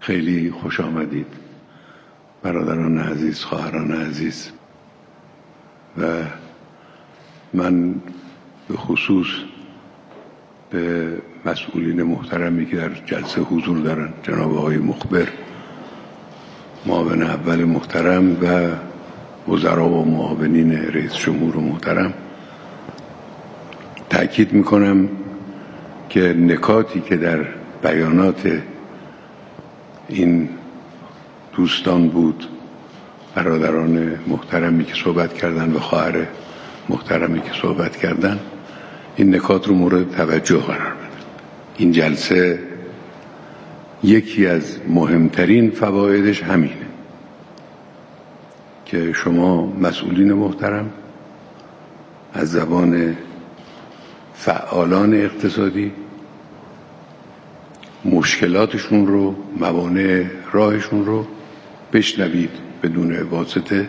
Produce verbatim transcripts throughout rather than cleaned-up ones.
خیلی خوش آمدید برادران عزیز، خواهران عزیز. و من به خصوص به مسئولین محترمی که در جلسه حضور دارن، جناب آقای مخبر، معاون اول محترم و وزرا و معاونین رئیس جمهور محترم، تأکید میکنم که نکاتی که در بیانات این دوستان بود، برادران محترمی که صحبت کردن و خواهر محترمی که صحبت کردن، این نکات رو مورد توجه قرار بدن. این جلسه یکی از مهمترین فوایدش همینه که شما مسئولین محترم از زبان فعالان اقتصادی مشکلاتشون رو، موانع راهشون رو بشنوید بدون واسطه.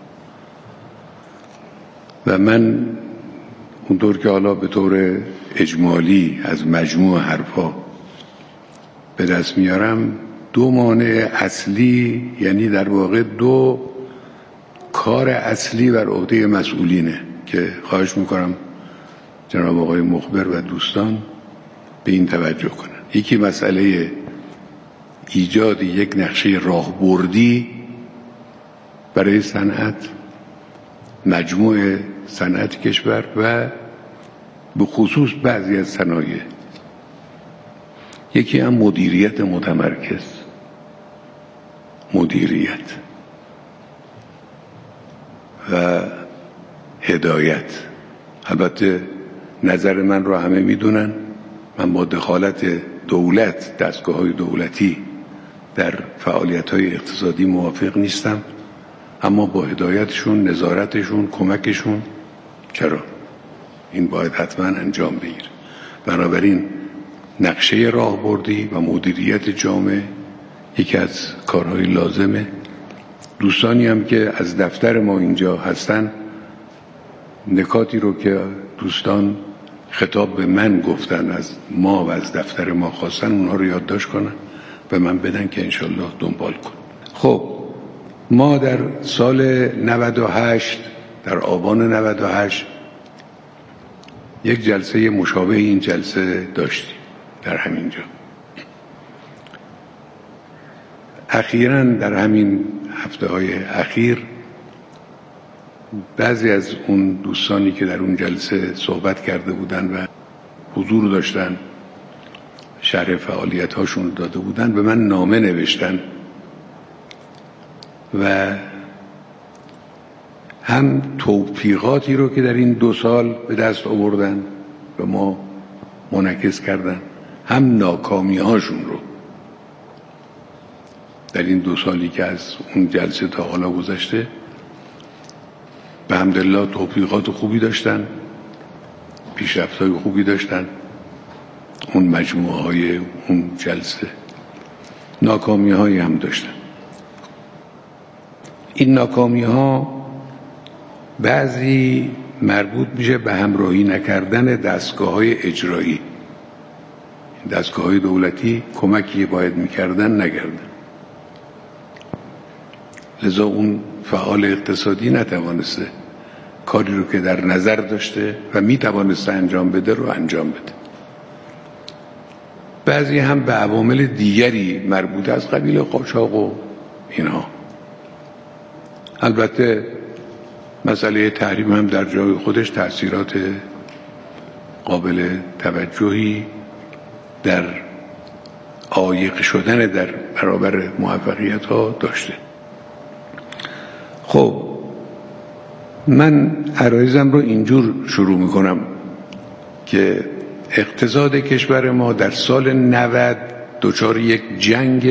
و من اونطور که حالا به طور اجمالی از مجموع حرفا به دست میارم، دو مانع اصلی، یعنی در واقع دو کار اصلی بر عهده مسئولینه که خواهش میکنم جناب آقای مخبر و دوستان به این توجه کنن. یکی مسئله ایجاد یک نقشه راهبردی برای صنعت، مجموع صنعت کشور و به خصوص بعضی از صنایع. یکی هم مدیریت متمرکز، مدیریت و هدایت. البته نظر من رو همه میدونن، من با دخالت دولت، دستگاه‌های دولتی در فعالیت‌های اقتصادی موافق نیستم، اما با هدایتشون، نظارتشون، کمکشون چرا؟ این باید حتما انجام بگیره. بنابراین نقشه راهبردی و مدیریت جامع یکی از کارهای لازمه. دوستانی هم که از دفتر ما اینجا هستن، نکاتی رو که دوستان خطاب به من گفتن، از ما و از دفتر ما خواستن، اونها رو یادداشت کنن به من بدن که انشالله دنبال کن. خب ما در سال نود و هشت، در آبان نود و هشت یک جلسه مشابه این جلسه داشتیم در همینجا. اخیراً در همین هفته های اخیر بعضی از اون دوستانی که در اون جلسه صحبت کرده بودن و حضور داشتن، شرح فعالیت هاشون داده بودن، به من نامه نوشتن و هم توفیقاتی رو که در این دو سال به دست آوردن به ما منعکس کردن، هم ناکامی هاشون رو در این دو سالی که از اون جلسه تا حالا گذشته. به حمدالله توفیقات خوبی داشتن، پیشرفت‌های خوبی داشتن اون مجموعه های اون جلسه، ناکامی هایی هم داشتن. این ناکامی ها بعضی مربوط میشه به همراهی نکردن دستگاه های اجرایی. دستگاه های دولتی کمکی باید میکردن نکردن، لذا اون فعال اقتصادی نتوانسته کاری رو که در نظر داشته و میتوانسته انجام بده رو انجام بده. بعضی هم به عوامل دیگری مربوط از قبیل قاچاق و اینها. البته مسئله تحریم هم در جای خودش تأثیرات قابل توجهی در عایق شدن در برابر موفقیت ها داشته. خب من عرایزم رو اینجور شروع میکنم که اقتصاد کشور ما در سال نود دچار یک جنگ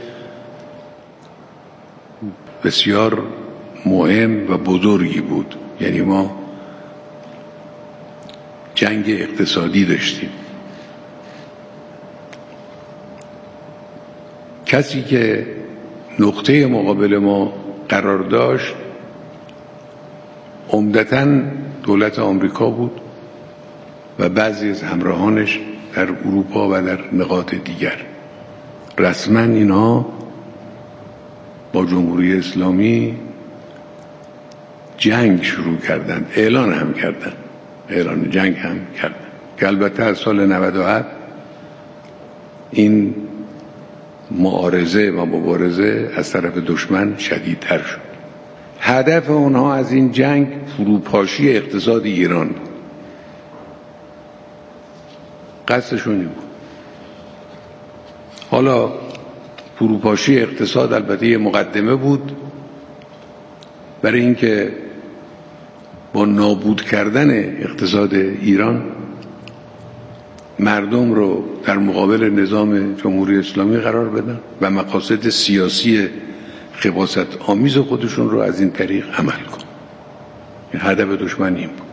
بسیار مهم و بزرگی بود. یعنی ما جنگ اقتصادی داشتیم. کسی که نقطه مقابل ما قرار داشت عمدتاً دولت آمریکا بود و بعضی از همراهانش در اروپا و در نقاط دیگر. رسما اینها با جمهوری اسلامی جنگ شروع کردند، اعلان هم کردند، اعلان جنگ هم کردند که البته از سال نود و هفت این معارضه و مبارزه از طرف دشمن شدیدتر شد. هدف اونها از این جنگ فروپاشی اقتصاد ایران، قصدشون این بود. حالا فروپاشی اقتصاد البته یه مقدمه بود برای اینکه با نابود کردن اقتصاد ایران مردم رو در مقابل نظام جمهوری اسلامی قرار بدن و مقاصد سیاسی خباثت آمیز خودشون رو از این طریق عمل کن. این هدف دشمن این بود.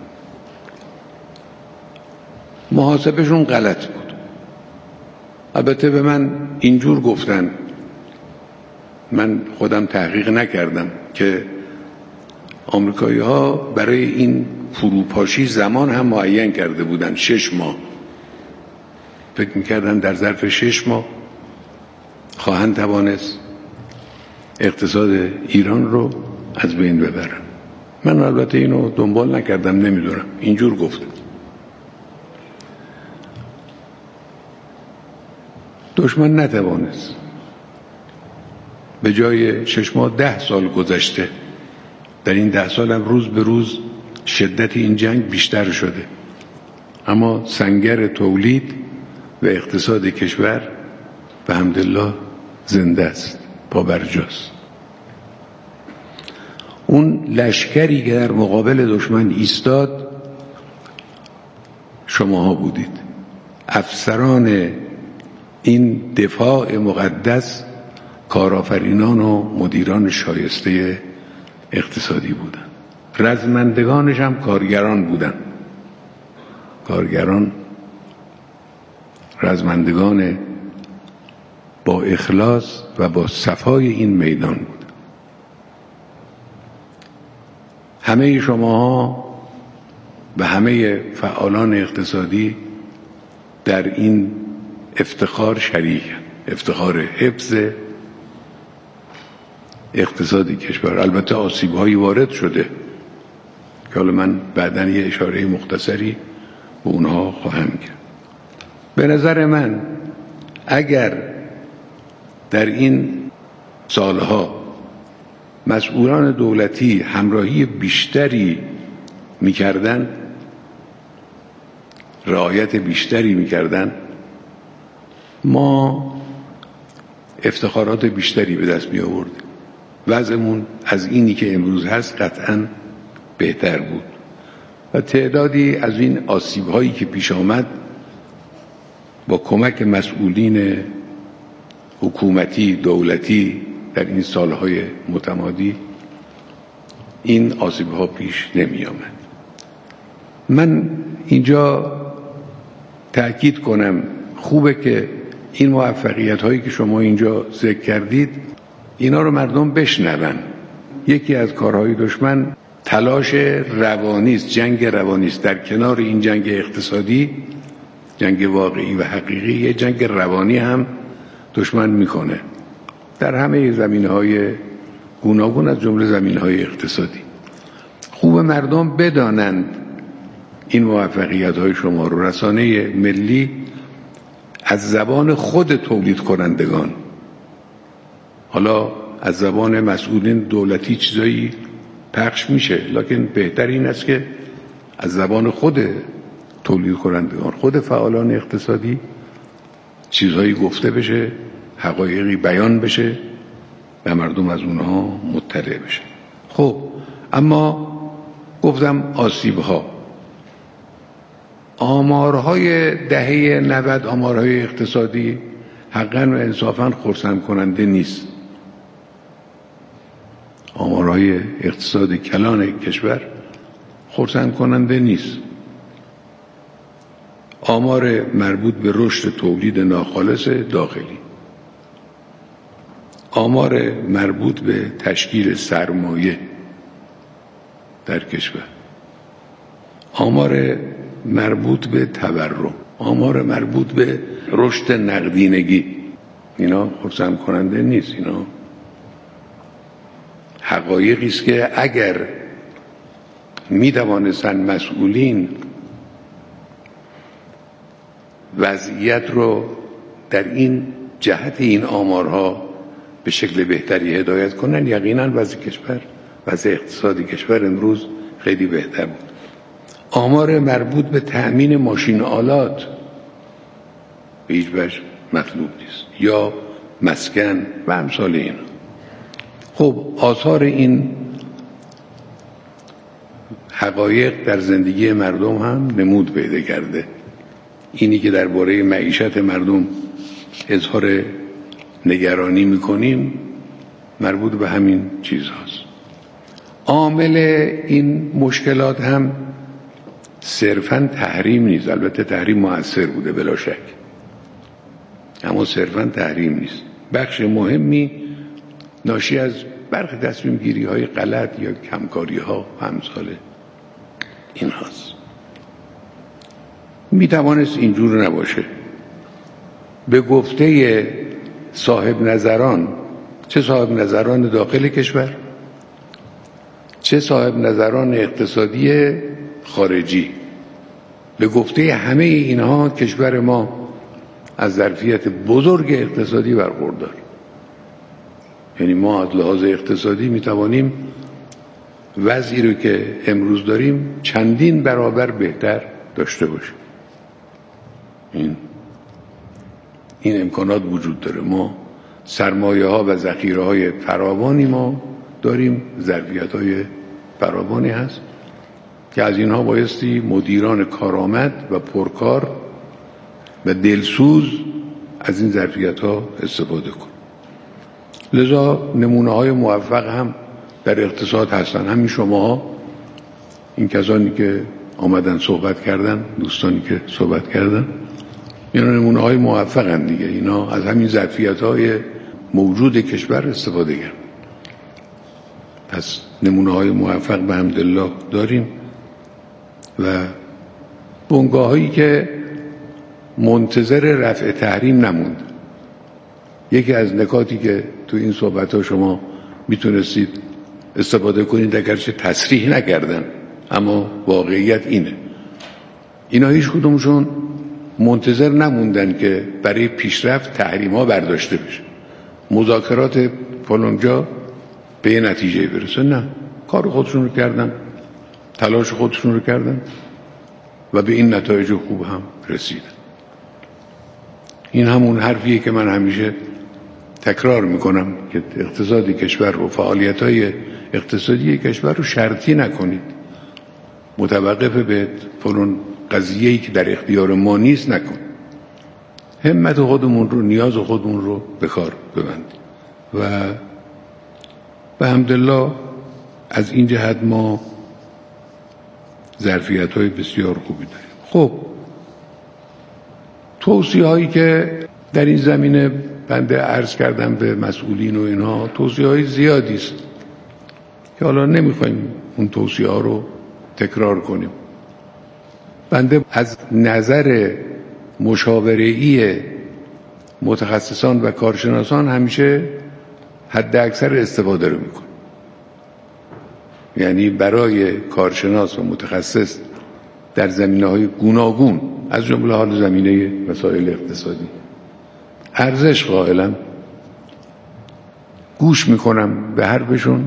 محاسبشون غلط بود. البته به من اینجور گفتن، من خودم تحقیق نکردم، که آمریکایی ها برای این فروپاشی زمان هم معین کرده بودن، شش ماه. فکر میکردن در ظرف شش ماه خواهند توانست اقتصاد ایران رو از بین ببرن. من البته اینو دنبال نکردم، نمیدونم، اینجور گفتم. دشمن نتوانست. به جای شش ماه ده سال گذشته. در این ده سال هم روز به روز شدت این جنگ بیشتر شده، اما سنگر تولید و اقتصاد کشور به حمدالله زنده است، پابرجاست. اون لشکری که در مقابل دشمن ایستاد شماها بودید. افسران این دفاع مقدس کارآفرینان و مدیران شایسته اقتصادی بودن. رزمندگانش هم کارگران بودن. کارگران رزمندگان با اخلاص و با صفای این میدان بود. همه شماها و همه فعالان اقتصادی در این افتخار شریک، افتخار حفظ اقتصادی کشور. البته آسیب‌هایی وارد شده که حالا من بعداً یه اشاره مختصری به اونها خواهم کرد. به نظر من اگر در این سالها مسئولان دولتی همراهی بیشتری می‌کردند، رعایت بیشتری می‌کردند، ما افتخارات بیشتری به دست می آوردیم. وضعمون از اینی که امروز هست قطعاً بهتر بود و تعدادی از این آسیب‌هایی که پیش آمد با کمک مسئولین حکومتی دولتی در این سالهای متمادی این آسیب‌ها پیش نمی آمد. من اینجا تأکید کنم، خوبه که این موفقیت هایی که شما اینجا ذکر کردید اینا رو مردم بشنون. یکی از کارهای دشمن تلاش روانی است، جنگ روانی است. در کنار این جنگ اقتصادی، جنگ واقعی و حقیقی، یه جنگ روانی هم دشمن میکنه در همه زمینه‌های گوناگون از جمله زمینه‌های اقتصادی. خوب مردم بدانند این موفقیت‌های شما رو. رسانه ملی از زبان خود تولید کنندگان، حالا از زبان مسئولین دولتی چیزایی پخش میشه، لکن بهتر این است که از زبان خود تولید کنندگان، خود فعالان اقتصادی چیزهایی گفته بشه، حقایقی بیان بشه و مردم از اونها مطلع بشه. خب اما گفتم آسیب‌ها، آمارهای دهه نود، آمارهای اقتصادی حقاً و انصافاً خرسند کننده نیست. آمارهای اقتصاد کلان کشور خرسند کننده نیست. آمار مربوط به رشد تولید ناخالص داخلی، آمار مربوط به تشکیل سرمایه در کشور، آمار مربوط به تورم، آمار مربوط به رشد نقدینگی، اینا خرسند کننده نیست، اینا حقایقی است که اگر می توانستند مسئولین وضعیت رو در این جهت این آمارها به شکل بهتری هدایت کنن، یقینا وضع کشور، وضع اقتصادی کشور امروز خیلی بهتر بود. آمار مربوط به تأمین ماشین آلات به هیچ وجه مطلوب نیست، یا مسکن و امثال اینا. خب آثار این حقایق در زندگی مردم هم نمود پیدا کرده. اینی که درباره معیشت مردم اظهار نگرانی میکنیم مربوط به همین چیز هاست. عامل این مشکلات هم صرفاً تحریم نیست، البته تحریم مؤثر بوده بلا شک، اما صرفاً تحریم نیست. بخش مهمی ناشی از برخی تصمیم گیری های غلط یا کمکاری ها و امثال این هاست. می توانست اینجور نباشه. به گفته صاحب نظران، چه صاحب نظران داخل کشور چه صاحب نظران اقتصادی خارجی، به گفته همه اینها کشور ما از ظرفیت بزرگ اقتصادی برخوردار. یعنی ما از لحاظ اقتصادی می توانیم وضعی رو که امروز داریم چندین برابر بهتر داشته باشیم. این این امکانات وجود داره. ما سرمایه ها و ذخیره های فراوانی ما داریم، ظرفیت های فراوانی هست که از اینها بایستی مدیران کارآمد و پرکار و دلسوز از این ظرفیت ها استفاده کن. لذا نمونه های موفق هم در اقتصاد هستن. همین شماها، این کسانی که آمدن صحبت کردن، دوستانی که صحبت کردن، اینا نمونه های موفق هم دیگه. اینا از همین ظرفیت های موجود کشور استفاده کردن. پس نمونه های موفق به حمدالله داریم و بنگاه هایی که منتظر رفع تحریم نموند. یکی از نکاتی که تو این صحبت ها شما میتونستید استفاده کنید، اگرچه تصریح نکردن اما واقعیت اینه، اینا هیچ کدومشون منتظر نموندن که برای پیشرفت تحریم ها برداشته بشه، مذاکرات فلانجا به یه نتیجه برسه. نه، کار خودشون رو کردن، تلاش خودشون رو کردن و به این نتایج خوب هم رسیدن. این همون حرفیه که من همیشه تکرار میکنم که اقتصادی کشور رو، فعالیت‌های اقتصادی کشور رو شرطی نکنید، متوقف به فلان قضیه‌ای که در اختیار ما نیست نکن. همت خودمون رو، نیاز خودمون رو به کار ببندیم و به حمدالله از این جهت ما ظرفیت‌های بسیار خوبی داریم. خب توصیه هایی که در این زمینه بنده عرض کردم به مسئولین و اینها، توصیه های زیادی است که حالا نمیخوایم اون توصیه ها رو تکرار کنیم. بنده از نظر مشاوره‌ای متخصصان و کارشناسان همیشه حد اکثر استفاده رو میکنم. یعنی برای کارشناس و متخصص در زمینه‌های گوناگون از جمله حال زمینه مسائل اقتصادی ارزش قائلم، گوش میکنم به حرفشون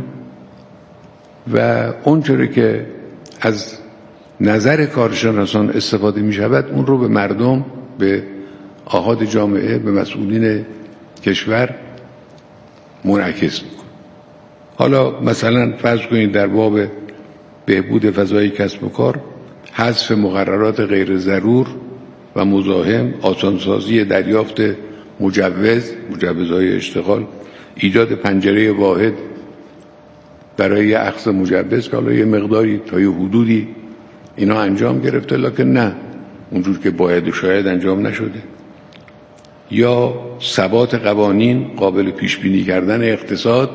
و اونچوری که از نظر کارشناسان استفاده میشود اون رو به مردم، به آحاد جامعه، به مسئولین کشور منعکس میکنم. حالا مثلا فرض کنید در باب بهبود فضای کسب و کار، حذف مقررات غیر ضرور و مزاحم، آسانسازی دریافت مجوز، مجوزهای اشتغال، ایجاد پنجره واحد برای اخذ مجوز که حالا یه مقداری تا یه حدودی اینا انجام گرفته، لکن نه اونجور که باید و شاید انجام نشده. یا ثبات قوانین، قابل پیش بینی کردن اقتصاد،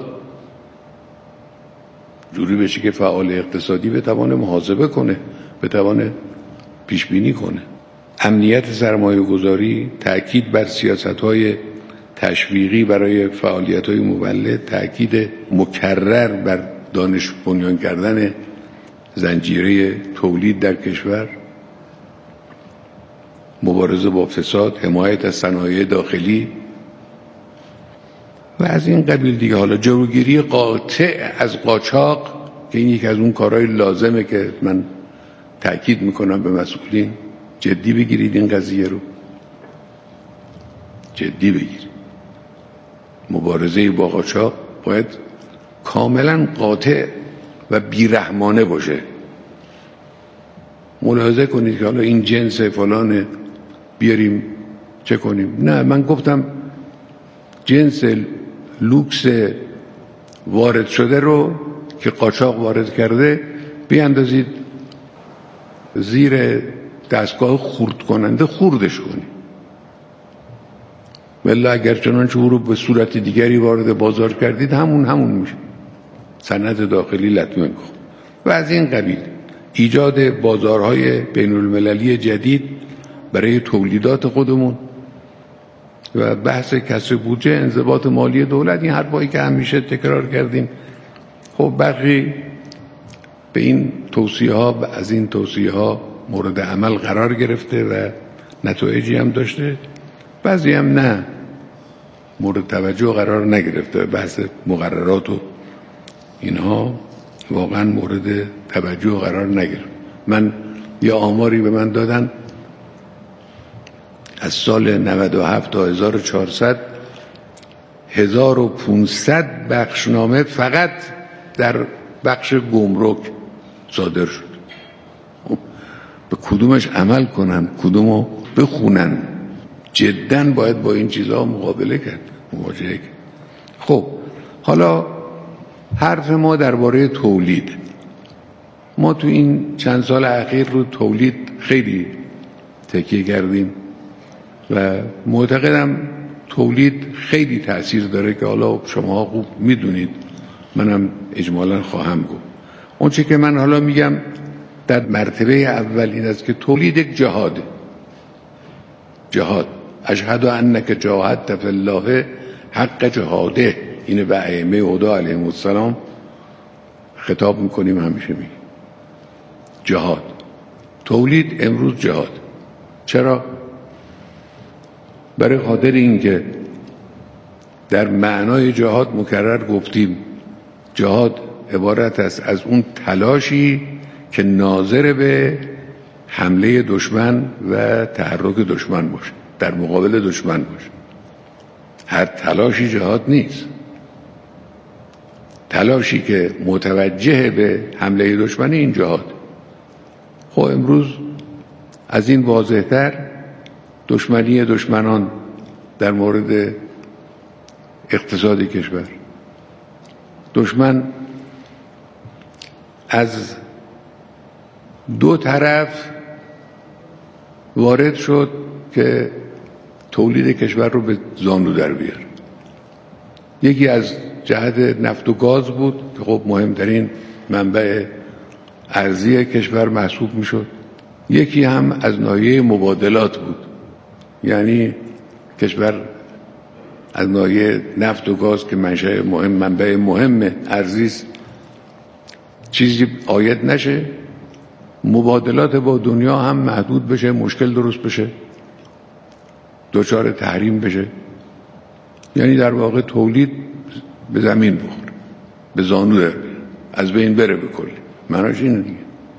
جوری بشه که فعال اقتصادی بتوانه محاسبه کنه، بتوانه پیش بینی کنه. امنیت سرمایه گذاری، تأکید بر سیاست‌های تشویقی برای فعالیت‌های مولد، تأکید مکرر بر دانش بنیان کردن زنجیره تولید در کشور، مبارزه با فساد، حمایت از صنایع داخلی و از این قبیل دیگه. حالا جلوگیری قاطع از قاچاق که این یکی از اون کارهای لازمه که من تأکید میکنم به مسئولین، جدی بگیرید این قضیه رو، جدی بگیرید. مبارزه با قاچاق باید کاملا قاطع و بیرحمانه باشه. ملاحظه کنید که حالا این جنس فلانه بیاریم چه کنیم. نه، من گفتم جنس لوکس وارد شده رو که قاچاق وارد کرده بیاندازید زیر دستگاه خرد کننده، خردش کنید. ولی اگر چنانچه او رو به صورت دیگری وارد بازار کردید همون همون میشه، صنعت داخلی لطمه می‌خوره. و از این قبیل ایجاد بازارهای بین المللی جدید برای تولیدات خودمون و بحث کسر بودجه، انضباط مالی دولت، این حرفایی که همیشه تکرار کردیم. خب برخی به این توصیه ها از این توصیه ها مورد عمل قرار گرفته و نتایجی هم داشته، بعضی هم نه، مورد توجه قرار نگرفته. بحث مقررات و اینها واقعا مورد توجه قرار نگرفت. من یه آماری به من دادن از سال نود و هفت تا هزار و چهارصد هزار و پانصد بخشنامه فقط در بخش گمرک صادر شد. به کدومش عمل کنن، کدومو بخونن؟ جداً باید با این چیزها مقابله کرد، مواجهه کرد. خب حالا حرف ما درباره تولید. ما تو این چند سال اخیر رو تولید خیلی تکیه کردیم و معتقدم تولید خیلی تأثیر داره که حالا شما خوب میدونید، منم اجمالا خواهم گفت. اون چه که من حالا میگم در مرتبه اول این است که تولید یک جهاده. جهاد، اشهد انک جاهدت فی الله حق جهاده، اینه به ائمه هدی علیهم السلام خطاب میکنیم، همیشه میگیم جهاد. تولید امروز جهاد. چرا؟ برای خاطر اینکه در معنای جهاد مکرر گفتیم جهاد عبارت است از اون تلاشی که ناظر به حمله دشمن و تحرک دشمن باشه، در مقابل دشمن باشه. هر تلاشی جهاد نیست. تلاشی که متوجه به حمله دشمن این جهاد. خب امروز از این واضح‌تر دشمنی دشمنان در مورد اقتصاد کشور. دشمن از دو طرف وارد شد که تولید کشور رو به زانو در بیاره. یکی از جهت نفت و گاز بود که خب مهمترین منبع ارزی کشور محسوب می شد. یکی هم از ناحیه مبادلات بود، یعنی کشور از ناحیه نفت و گاز که منشأ مهم، منبع مهم ارزی است، چیزی عاید نشه، مبادلات با دنیا هم محدود بشه، مشکل درست بشه، دچار تحریم بشه، یعنی در واقع تولید به زمین بخوره، به زانو در بیاره، از بین بره به کلی. معناش اینه دیگه.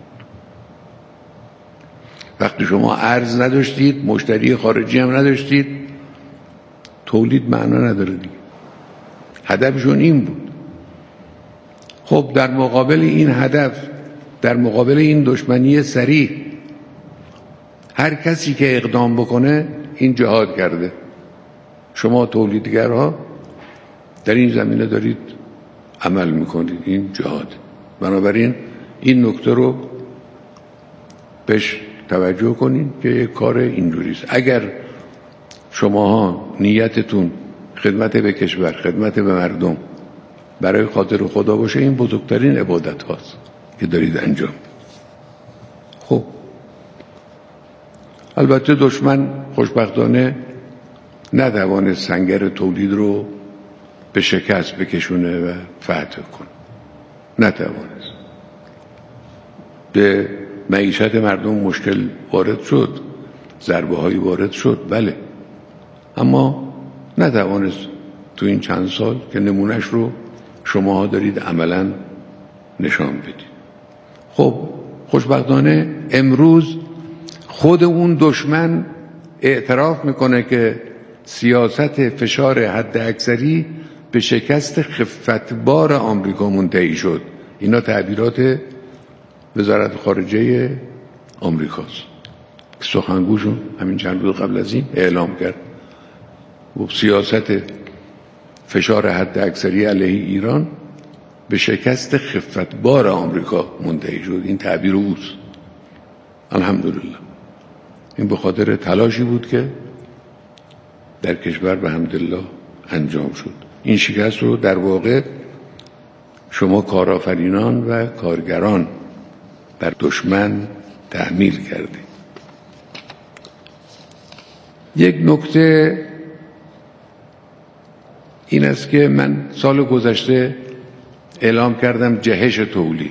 وقتی شما ارز نداشتید، مشتری خارجی هم نداشتید، تولید معنا نداره دیگه. هدفشون این بود. خب در مقابل این هدف، در مقابل این دشمنی صریح، هر کسی که اقدام بکنه این جهاد کرده. شما تولیدگرها در این زمینه دارید عمل میکنید، این جهاد. بنابراین این نکته رو بهش توجه کنید که یک کار اینجوریست. اگر شماها نیتتون خدمت به کشور، خدمت به مردم، برای خاطر خدا باشه، این بزرگترین عبادت هاست که دارید انجام. خب البته دشمن خوشبختانه نتوانست سنگر تولید رو به شکست بکشونه و فتح کنه. نتوانست. به معیشت مردم مشکل وارد شد، ضربه هایی وارد شد، بله، اما نتوانست تو این چند سال که نمونهش رو شماها دارید عملا نشان بدید. خب خوشبختانه امروز خود اون دشمن اعتراف میکنه که سیاست فشار حد اکثری به شکست خفتبار آمریکا منتهی شد. اینا تعبیرات وزارت خارجه آمریکاست. سخنگوشون همین چند روز قبل از این اعلام کرد و سیاست فشار حد اکثری علیه ایران به شکست خفتبار آمریکا منتهی شد. این تعبیر اوست. الحمدلله. این به خاطر تلاشی بود که در کشور به حمدالله انجام شد. این شکست رو در واقع شما کارآفرینان و کارگران بر دشمن تحمیل کردید. یک نکته این است که من سال گذشته اعلام کردم جهش تولید.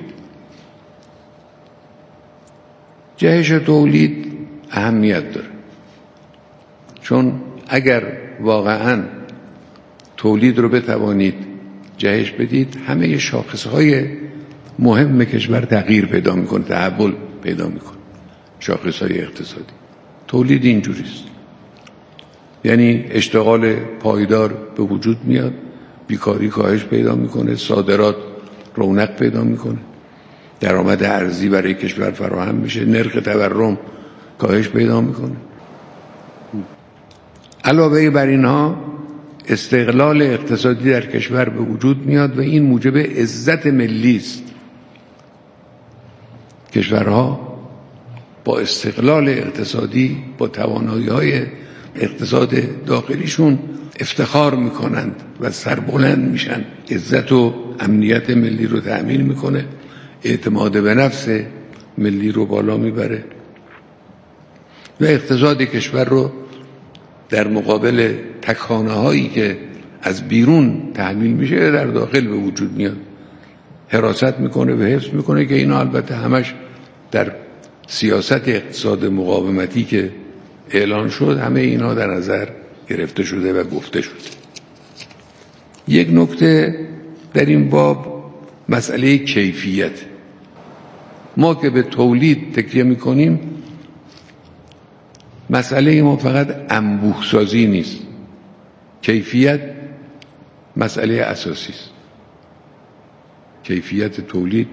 جهش تولید اهمیت داره، چون اگر واقعاً تولید رو بتوانید جهش بدید، همه شاخصهای مهم کشور تغییر پیدا میکنه، تحول پیدا میکنه. شاخصهای اقتصادی تولید اینجوریست، یعنی اشتغال پایدار به وجود میاد، بیکاری کاهش پیدا میکنه، صادرات رونق پیدا میکنه، درآمد ارزی برای کشور فراهم میشه، نرخ تورم کاهش پیدا میکنه. علاوه بر اینها استقلال اقتصادی در کشور به وجود میاد و این موجب عزت ملی است. کشورها با استقلال اقتصادی، با توانایی‌های اقتصاد داخلیشون افتخار میکنند و سربلند میشن. عزت و امنیت ملی رو تأمین میکنه، اعتماد به نفس ملی رو بالا میبره و اقتصاد کشور رو در مقابل تکانه هایی که از بیرون تحمیل میشه در داخل به وجود میاد، حراست میکنه و حفظ میکنه که اینا البته همش در سیاست اقتصاد مقاومتی که اعلان شد همه اینا در نظر گرفته شده و گفته شده. یک نکته در این باب مسئله کیفیت. ما که به تولید تکیه میکنیم، مسئله ما فقط انبوه سازی نیست، کیفیت مسئله اساسی است. کیفیت تولید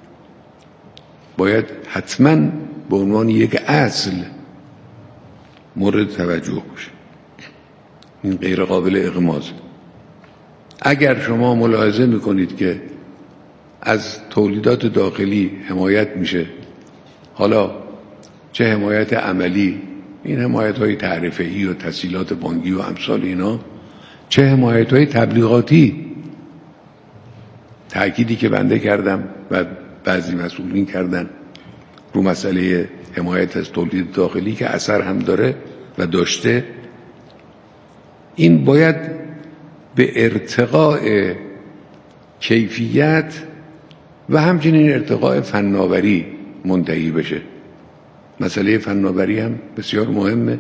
باید حتما به عنوان یک اصل مورد توجه باشه. این غیر قابل اغماضه. اگر شما ملاحظه میکنید که از تولیدات داخلی حمایت میشه، حالا چه حمایت عملی، این حمایت های تعرفه‌ای و تسهیلات بانکی و امثال اینا، چه حمایت های تبلیغاتی، تأکیدی که بنده کردم و بعضی مسئولین کردن رو مسئله حمایت از تولید داخلی که اثر هم داره و داشته، این باید به ارتقاء کیفیت و همچنین ارتقاء فناوری منتهی بشه. مسئله فناوری هم بسیار مهمه،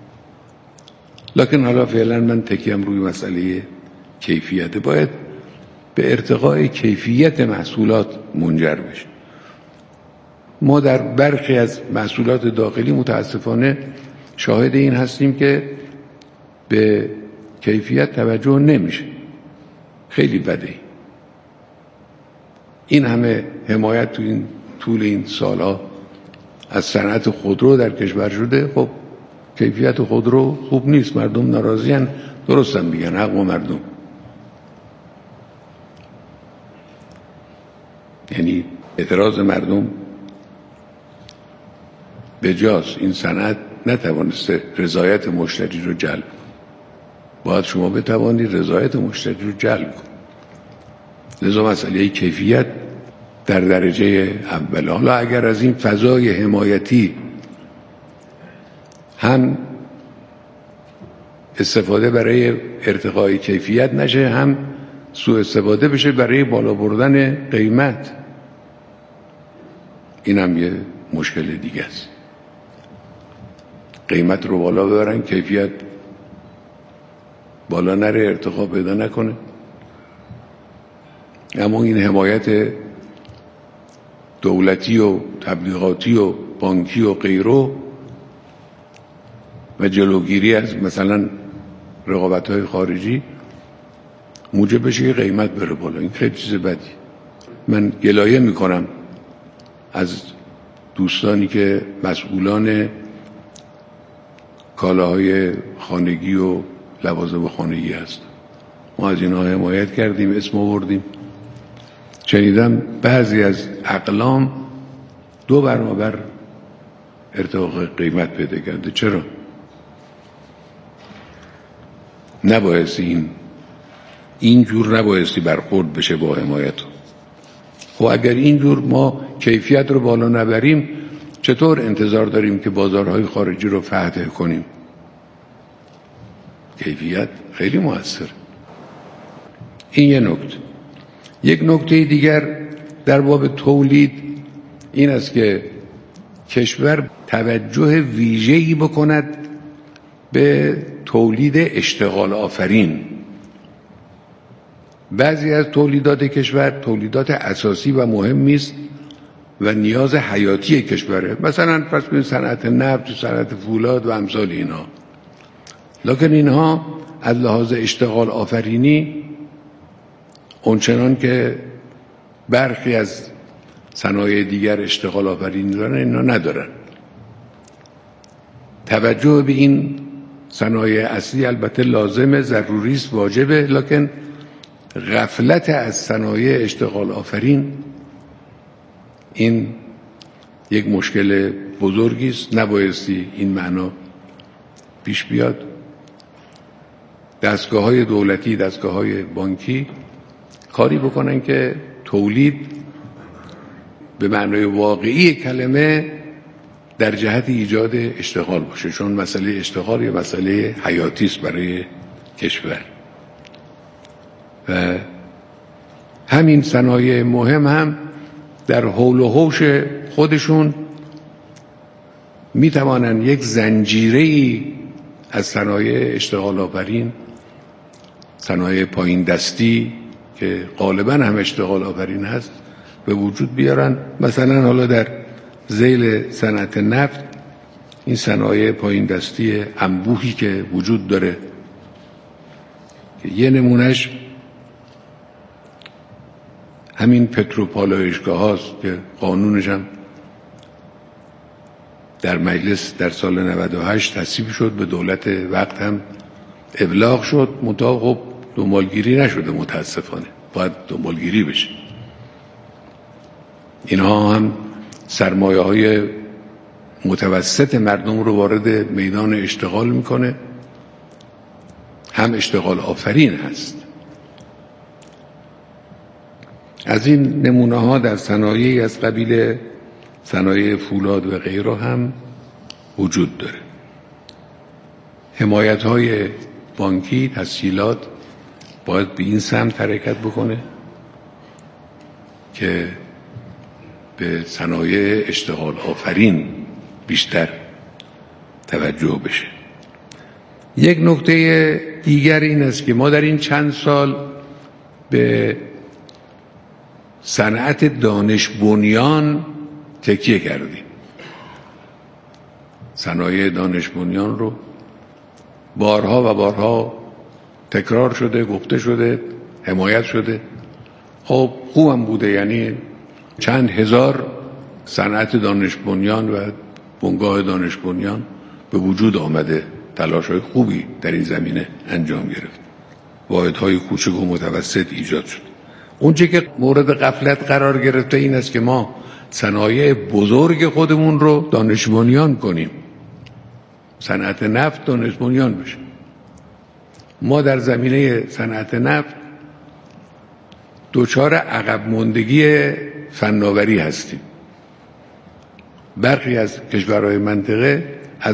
لکن حالا فعلا من تکیم روی مسئله کیفیت. باید به ارتقاء کیفیت محصولات منجر بشه. ما در برخی از محصولات داخلی متاسفانه شاهد این هستیم که به کیفیت توجه نمیشه. خیلی بده. این همه حمایت تو این طول این سالها از صنعت خودرو در کشور شده، خب کیفیت خودرو خوب نیست، مردم ناراضیان، درستم میگن، حق و مردم. یعنی اعتراض مردم به جاست. این صنعت نتوانسته رضایت مشتری رو جلب. باید شما بتوانید رضایت مشتری رو جلب کنید. لذا مسئله کیفیت در درجه اول. حالا اگر از این فضای حمایتی هم استفاده برای ارتقای کیفیت نشه، هم سوء استفاده بشه برای بالا بردن قیمت. این هم یه مشکل دیگه است. قیمت رو بالا ببرن، کیفیت بالا نره، ارتقا پیدا نکنه. اما این حمایت دولتی و تبلیغاتی و بانکی و غیره و جلوگیری از مثلا رقابت‌های خارجی موجب بشه که قیمت بره بالا. این خیلی چیز بدی. من گلایه میکنم از دوستانی که مسئولان کالاهای خانگی و لوازم خانگی هست. ما از اینها حمایت کردیم، اسم آوردیم. شنیدم بعضی از اقلام دو برابر ارتقا قیمت پیدا کرده. چرا؟ نبایستی این اینجور نبایستی برخورد بشه با حمایت. خب اگر اینجور ما کیفیت رو بالا نبریم، چطور انتظار داریم که بازارهای خارجی رو فتح کنیم؟ کیفیت خیلی موثر. این یه نکته. یک نکته دیگر در باب تولید این است که کشور توجه ویژه‌ای بکند به تولید اشتغال آفرین. بعضی از تولیدات کشور تولیدات اساسی و مهمی است و نیاز حیاتی کشوره، مثلا فرض کنید صنعت نفت، صنعت فولاد و امثال اینها. لکن اینها از لحاظ اشتغال آفرینی اونچنان که برخی از صنایع دیگر اشتغال آفرینی دارن، اینا ندارن. توجه به این صنایع اصلی البته لازمه، ضروری است، واجبه، لکن غفلت از صنایع اشتغال آفرین این یک مشکل بزرگی است. نبایستی این معنا پیش بیاد. دستگاه‌های دولتی، دستگاه‌های بانکی کاری بکنن که تولید به معنای واقعی کلمه در جهت ایجاد اشتغال باشه، چون مسئله اشتغال یه مسئله حیاتی است برای کشور. و همین صنایع مهم هم در حول و حوش خودشون میتوانند یک زنجیره‌ای از صنایع اشتغال آفرین، صنایع پایین دستی که غالباً هم اشتغال آفرین هست، به وجود بیارن. مثلا حالا در ذیل صنعت نفت این صنایع پایین دستی انبوهی که وجود داره که یه نمونهش همین پتروپالایشگاه هاست که قانونش هم در مجلس در سال نود و هشت تصویب شد، به دولت وقت هم ابلاغ شد، منتها خب دنبالگیری نشده. متاسفانه باید دنبالگیری بشه. اینها هم سرمایه های متوسط مردم رو وارد میدان اشتغال میکنه، هم اشتغال آفرین هست. از این نمونه ها در صنایعی از قبیل صنایع فولاد و غیره هم وجود داره. حمایت های بانکی، تسهیلات باید به این سمت حرکت بکنه که به صنایع اشتغال آفرین بیشتر توجه بشه. یک نکته دیگر این است که ما در این چند سال به صنعت دانش بنیان تکیه کردیم. صنایع دانش بنیان رو بارها و بارها تکرار شده، گفته شده، حمایت شده. خب خوبم بوده، یعنی چند هزار صنعت دانش بنیان و بنگاه دانش بنیان به وجود آمده، تلاش‌های خوبی در این زمینه انجام گرفت، واحدهای کوچک و متوسط ایجاد شد. اونچه که مورد غفلت قرار گرفته این است که ما صنایع بزرگ خودمون رو دانش بنیان کنیم. صنعت نفت دانش بنیان بشه. ما در زمینه صنعت نفت دچار عقب ماندگی فناوری هستیم. برخی از کشورهای منطقه